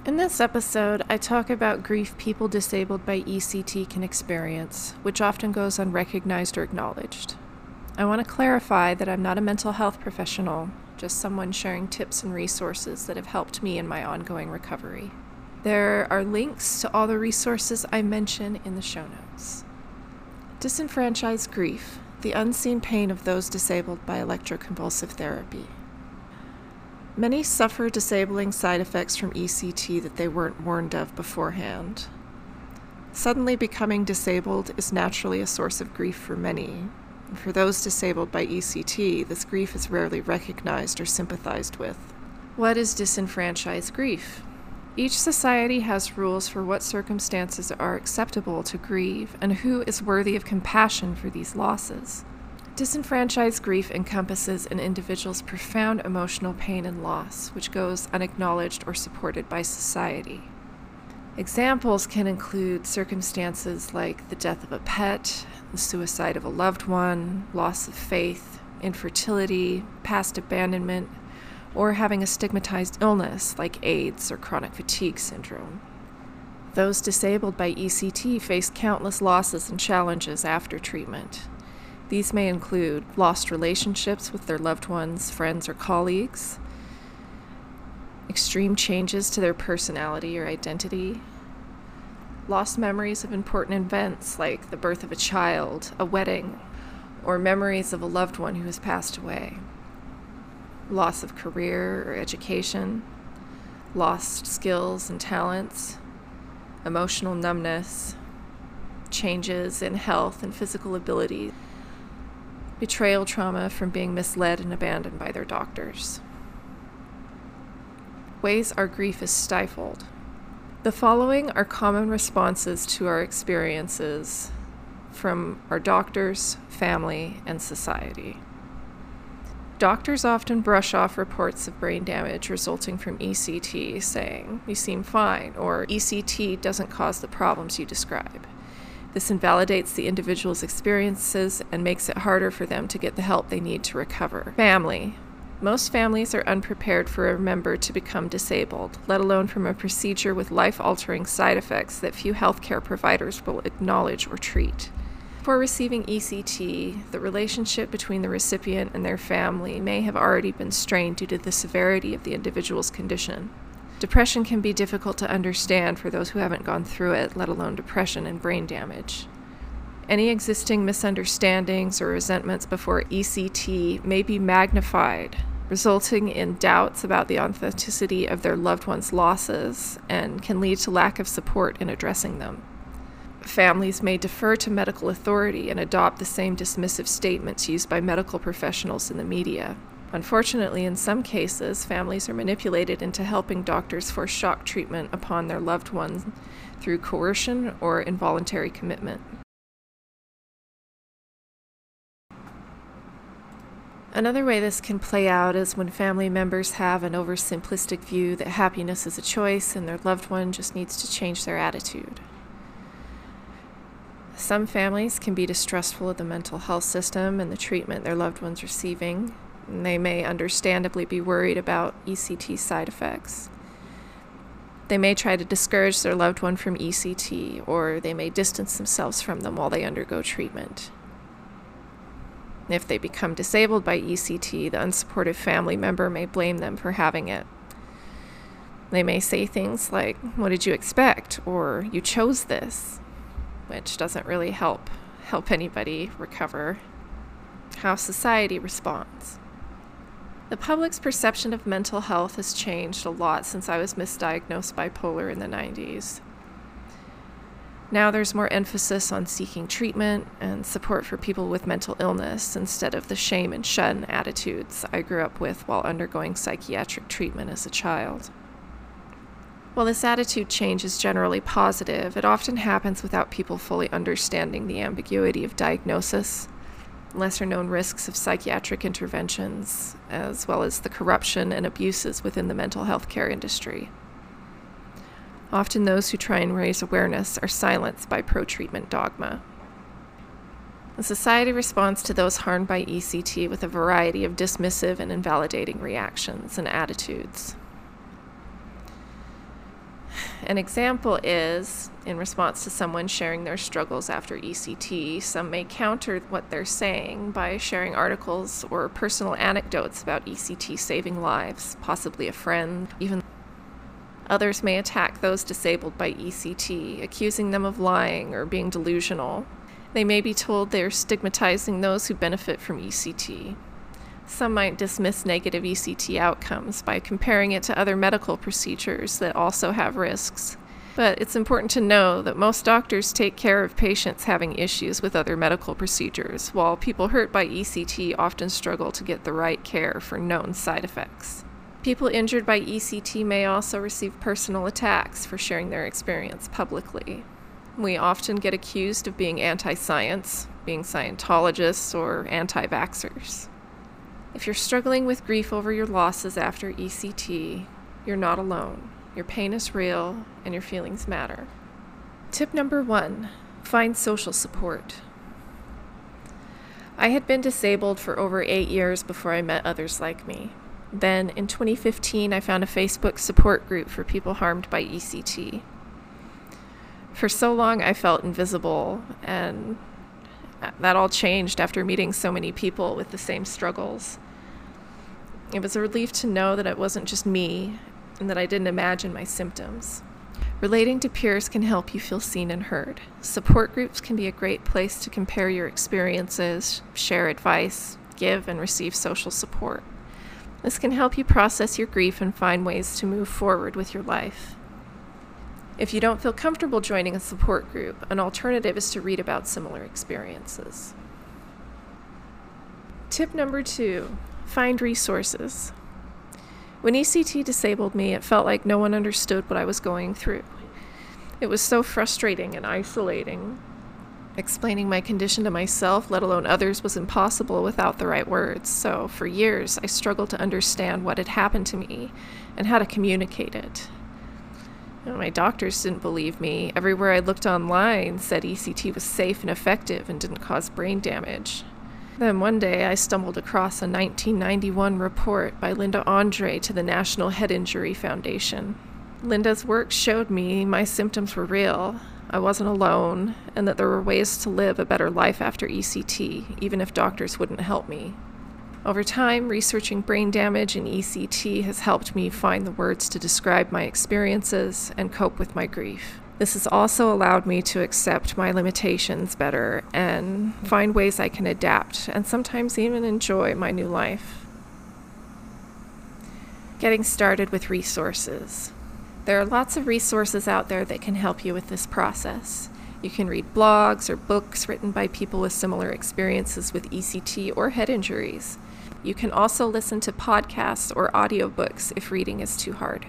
In this episode, I talk about grief people disabled by ECT can experience, which often goes unrecognized or acknowledged. I want to clarify that I'm not a mental health professional, just someone sharing tips and resources that have helped me in my ongoing recovery. There are links to all the resources I mention in the show notes. Disenfranchised grief, the unseen pain of those disabled by electroconvulsive therapy. Many suffer disabling side effects from ECT that they weren't warned of beforehand. Suddenly becoming disabled is naturally a source of grief for many. And for those disabled by ECT, this grief is rarely recognized or sympathized with. What is disenfranchised grief? Each society has rules for what circumstances are acceptable to grieve and who is worthy of compassion for these losses. Disenfranchised grief encompasses an individual's profound emotional pain and loss, which goes unacknowledged or supported by society. Examples can include circumstances like the death of a pet, the suicide of a loved one, loss of faith, infertility, past abandonment, or having a stigmatized illness like AIDS or chronic fatigue syndrome. Those disabled by ECT face countless losses and challenges after treatment. These may include lost relationships with their loved ones, friends, or colleagues, extreme changes to their personality or identity, lost memories of important events like the birth of a child, a wedding, or memories of a loved one who has passed away, loss of career or education, lost skills and talents, emotional numbness, changes in health and physical ability, betrayal trauma from being misled and abandoned by their doctors. Ways our grief is stifled. The following are common responses to our experiences from our doctors, family, and society. Doctors often brush off reports of brain damage resulting from ECT, saying, "You seem fine," or "ECT doesn't cause the problems you describe." This invalidates the individual's experiences and makes it harder for them to get the help they need to recover. Family. Most families are unprepared for a member to become disabled, let alone from a procedure with life-altering side effects that few healthcare providers will acknowledge or treat. Before receiving ECT, the relationship between the recipient and their family may have already been strained due to the severity of the individual's condition. Depression can be difficult to understand for those who haven't gone through it, let alone depression and brain damage. Any existing misunderstandings or resentments before ECT may be magnified, resulting in doubts about the authenticity of their loved one's losses and can lead to lack of support in addressing them. Families may defer to medical authority and adopt the same dismissive statements used by medical professionals in the media. Unfortunately, in some cases, families are manipulated into helping doctors force shock treatment upon their loved ones through coercion or involuntary commitment. Another way this can play out is when family members have an oversimplistic view that happiness is a choice and their loved one just needs to change their attitude. Some families can be distrustful of the mental health system and the treatment their loved one's receiving. And they may understandably be worried about ECT side effects. They may try to discourage their loved one from ECT, or they may distance themselves from them while they undergo treatment. If they become disabled by ECT, the unsupportive family member may blame them for having it. They may say things like, "What did you expect?" or "You chose this," which doesn't really help anybody recover. How society responds. The public's perception of mental health has changed a lot since I was misdiagnosed bipolar in the 90s. Now there's more emphasis on seeking treatment and support for people with mental illness instead of the shame and shun attitudes I grew up with while undergoing psychiatric treatment as a child. While this attitude change is generally positive, it often happens without people fully understanding the ambiguity of diagnosis, lesser-known risks of psychiatric interventions, as well as the corruption and abuses within the mental health care industry. Often those who try and raise awareness are silenced by pro-treatment dogma. The society responds to those harmed by ECT with a variety of dismissive and invalidating reactions and attitudes. An example is, in response to someone sharing their struggles after ECT, some may counter what they're saying by sharing articles or personal anecdotes about ECT saving lives, possibly a friend, even. Others may attack those disabled by ECT, accusing them of lying or being delusional. They may be told they're stigmatizing those who benefit from ECT. Some might dismiss negative ECT outcomes by comparing it to other medical procedures that also have risks. But it's important to know that most doctors take care of patients having issues with other medical procedures, while people hurt by ECT often struggle to get the right care for known side effects. People injured by ECT may also receive personal attacks for sharing their experience publicly. We often get accused of being anti-science, being Scientologists, or anti-vaxxers. If you're struggling with grief over your losses after ECT, you're not alone. Your pain is real, and your feelings matter. Tip number 1, find social support. I had been disabled for over 8 years before I met others like me. Then, in 2015, I found a Facebook support group for people harmed by ECT. For so long, I felt invisible, and that all changed after meeting so many people with the same struggles. It was a relief to know that it wasn't just me, and that I didn't imagine my symptoms. Relating to peers can help you feel seen and heard. Support groups can be a great place to compare your experiences, share advice, give and receive social support. This can help you process your grief and find ways to move forward with your life. If you don't feel comfortable joining a support group, an alternative is to read about similar experiences. Tip number 2, find resources. When ECT disabled me, it felt like no one understood what I was going through. It was so frustrating and isolating. Explaining my condition to myself, let alone others, was impossible without the right words. So for years, I struggled to understand what had happened to me and how to communicate it. My doctors didn't believe me. Everywhere I looked online said ECT was safe and effective and didn't cause brain damage. Then one day I stumbled across a 1991 report by Linda Andre to the National Head Injury Foundation. Linda's work showed me my symptoms were real, I wasn't alone, and that there were ways to live a better life after ECT, even if doctors wouldn't help me. Over time, researching brain damage and ECT has helped me find the words to describe my experiences and cope with my grief. This has also allowed me to accept my limitations better and find ways I can adapt and sometimes even enjoy my new life. Getting started with resources. There are lots of resources out there that can help you with this process. You can read blogs or books written by people with similar experiences with ECT or head injuries. You can also listen to podcasts or audiobooks if reading is too hard.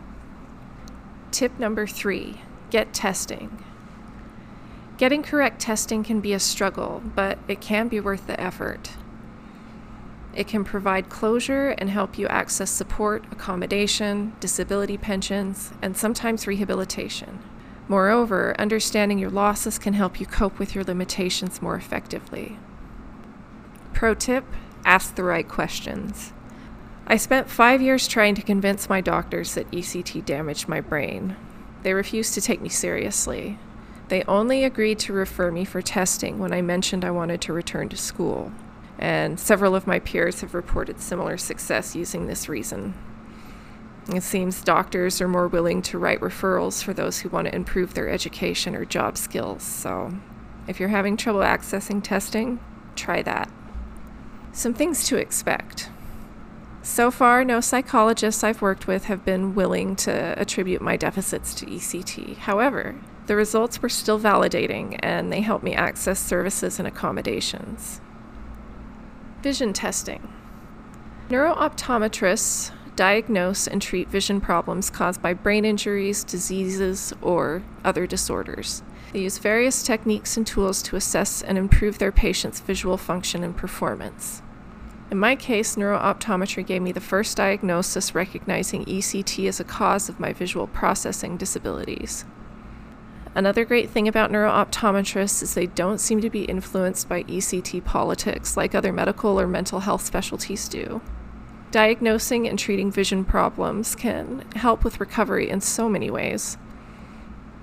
Tip number 3, get testing. Getting correct testing can be a struggle, but it can be worth the effort. It can provide closure and help you access support, accommodation, disability pensions, and sometimes rehabilitation. Moreover, understanding your losses can help you cope with your limitations more effectively. Pro tip, ask the right questions. I spent 5 years trying to convince my doctors that ECT damaged my brain. They refused to take me seriously. They only agreed to refer me for testing when I mentioned I wanted to return to school. And several of my peers have reported similar success using this reason. It seems doctors are more willing to write referrals for those who want to improve their education or job skills, so if you're having trouble accessing testing, try that. Some things to expect. So far, no psychologists I've worked with have been willing to attribute my deficits to ECT. However, the results were still validating, and they helped me access services and accommodations. Vision testing. Neurooptometrists diagnose and treat vision problems caused by brain injuries, diseases, or other disorders. They use various techniques and tools to assess and improve their patients' visual function and performance. In my case, neurooptometry gave me the first diagnosis recognizing ECT as a cause of my visual processing disabilities. Another great thing about neurooptometrists is they don't seem to be influenced by ECT politics like other medical or mental health specialties do. Diagnosing and treating vision problems can help with recovery in so many ways.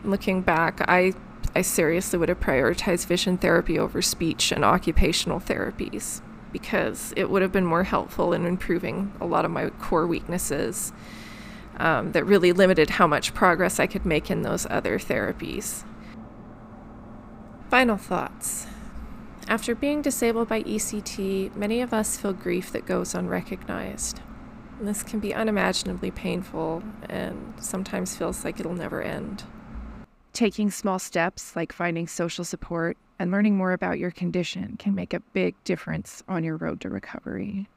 Looking back, I seriously would have prioritized vision therapy over speech and occupational therapies because it would have been more helpful in improving a lot of my core weaknesses that really limited how much progress I could make in those other therapies. Final thoughts. After being disabled by ECT, many of us feel grief that goes unrecognized. And this can be unimaginably painful and sometimes feels like it'll never end. Taking small steps like finding social support and learning more about your condition can make a big difference on your road to recovery.